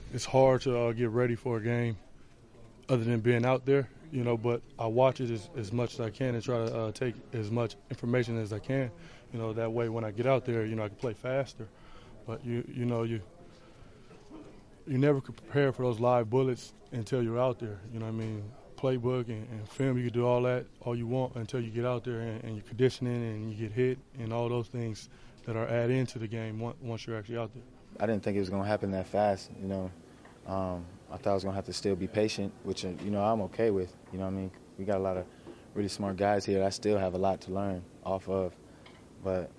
it's hard to get ready for a game other than being out there, but I watch it as much as I can and try to take as much information as I can. That way when I get out there, I can play faster. But, you never could prepare for those live bullets until you're out there. Playbook and film, you can do all that, all you want until you get out there and you're conditioning and you get hit and all those things that are added into the game once you're actually out there. I didn't think it was going to happen that fast, I thought I was going to have to still be patient, which, I'm okay with. We got a lot of really smart guys here. I still have a lot to learn off of. But,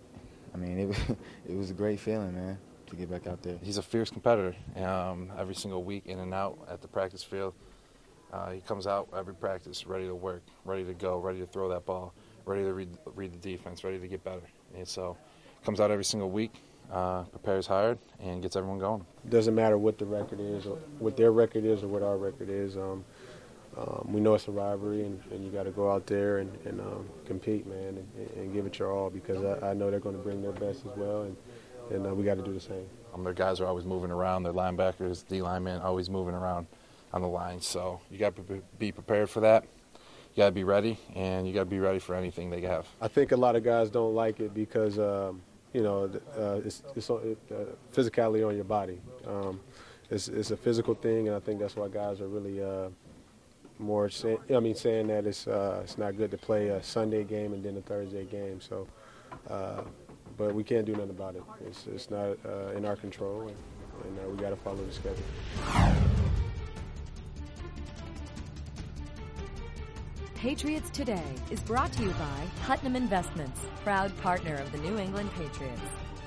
it was a great feeling, man, to get back out there. He's a fierce competitor. Every single week, in and out at the practice field. He comes out every practice ready to work, ready to go, ready to throw that ball, ready to read the defense, ready to get better. And so comes out every single week, prepares hard, and gets everyone going. It doesn't matter what the record is, or what their record is, or what our record is. We know it's a rivalry, and you got to go out there and compete, man, and give it your all, because I know they're going to bring their best as well, and we got to do the same. Their guys are always moving around. Their linebackers, D-linemen, always moving around on the line. So you got to be prepared for that. You got to be ready, and you got to be ready for anything they have. I think a lot of guys don't like it because, it's physicality on your body. It's a physical thing, and I think that's why guys are really saying that it's not good to play a Sunday game and then a Thursday game. So, but we can't do nothing about it. It's not in our control, and we got to follow the schedule. Patriots Today is brought to you by Putnam Investments, proud partner of the New England Patriots.